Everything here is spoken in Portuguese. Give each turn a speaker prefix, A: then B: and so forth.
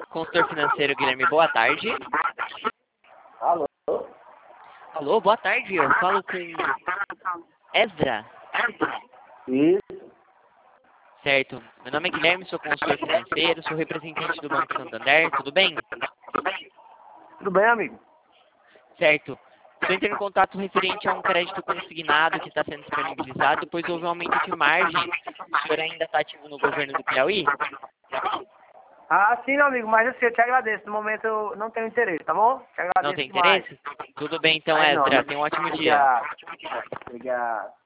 A: Consultor financeiro Guilherme, boa tarde.
B: Alô?
A: Alô, boa tarde. Eu falo com Ezra.
B: Isso.
A: Certo. Meu nome é Guilherme, sou consultor financeiro, sou representante do Banco Santander, tudo bem?
B: Tudo bem, amigo?
A: Certo. Estou entrando em contato referente a um crédito consignado que está sendo disponibilizado, pois houve um aumento de margem. O senhor ainda está ativo no governo do Piauí?
B: Ah, sim, meu amigo, mas assim, eu te agradeço. No momento eu não tenho interesse, tá bom? Te agradeço
A: Não tem
B: demais.
A: interesse? Tudo bem então,
B: Aí não,
A: Ezra.
B: né?
A: Tenha um ótimo dia.
B: Obrigado. Obrigado.